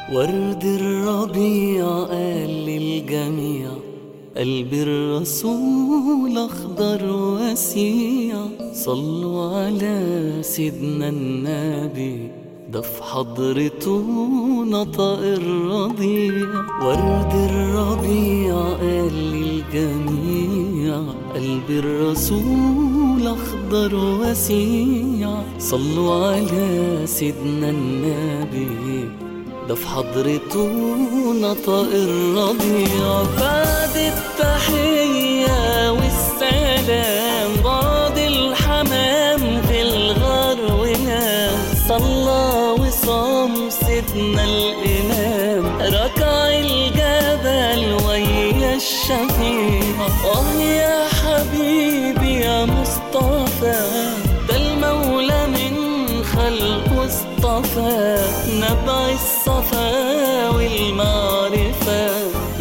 ورد الربيع قال للجميع قلب الرسول أخضر وسيع. صلوا على سيدنا النبي ده في حضرته نطق الرضيع. ورد الربيع قال للجميع قلب الرسول أخضر وسيع. صلوا على سيدنا النبي ده في حضرته نطق الرضيع. بعد التحية والسلام بعد الحمام في الغار ونام. صلى وصام سيدنا الإمام ركع الجبل ويا الشفيع. يا حبيبي يا مصطفى ده المولى من خلقه اصطفى. نبع الصفا والمعرفة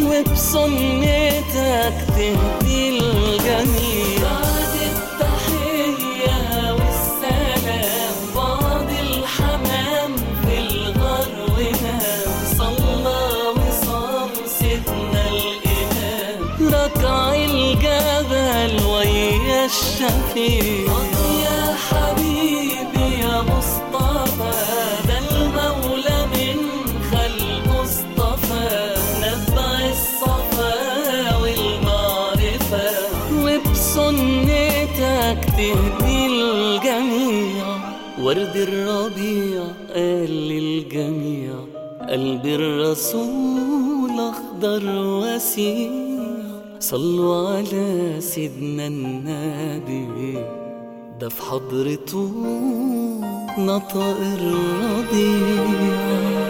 وبسنتك تهدي الجميع. بعد التحية والسلام بعد الحمام في الغار ونام. صلى وصام سيدنا الإمام ركع الجبل ويا الشفيع. يا حبيبي يا مصطفى ده المولى من خلقه اصطفى. نبع الصفا والمعرفة وبسنتك تهدي الجميع. ورد الربيع قال للجميع قلب الرسول أخضر وسيع. صلوا على سيدنا النبي ده في حضرته نطق الرضيع.